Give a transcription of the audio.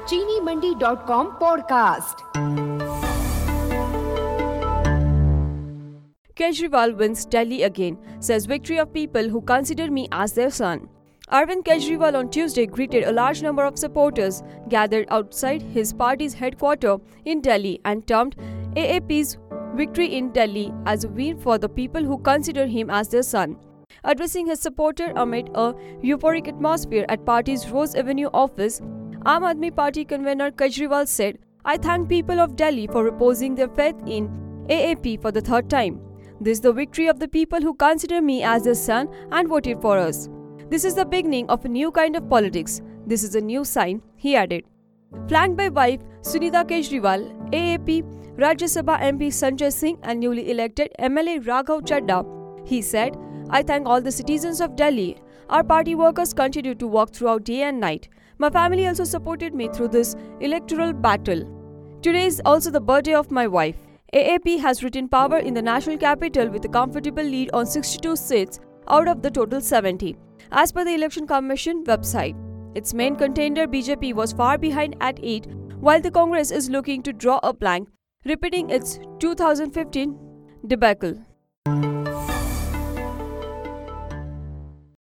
cheenimandi.com podcast. Kejriwal wins Delhi again, says victory of people who consider me as their son. Arvind Kejriwal on Tuesday greeted a large number of supporters gathered outside his party's headquarters in Delhi and termed AAP's victory in Delhi as a win for the people who consider him as their son. Addressing his supporters amid a euphoric atmosphere at party's Rose Avenue office, Aam Aadmi Party convener Kejriwal said, "I thank people of Delhi for reposing their faith in AAP for the third time. This is the victory of the people who consider me as their son and voted for us. This is the beginning of a new kind of politics. This is a new sign," he added. Flanked by wife Sunita Kejriwal, AAP Rajya Sabha MP Sanjay Singh and newly elected MLA Raghav Chadha, he said, "I thank all the citizens of Delhi. Our party workers continue to work throughout day and night. My family also supported me through this electoral battle. Today is also the birthday of my wife." AAP has retained power in the national capital with a comfortable lead on 62 seats out of the total 70, as per the Election Commission website. Its main contender BJP was far behind at 8, while the Congress is looking to draw a blank, repeating its 2015 debacle.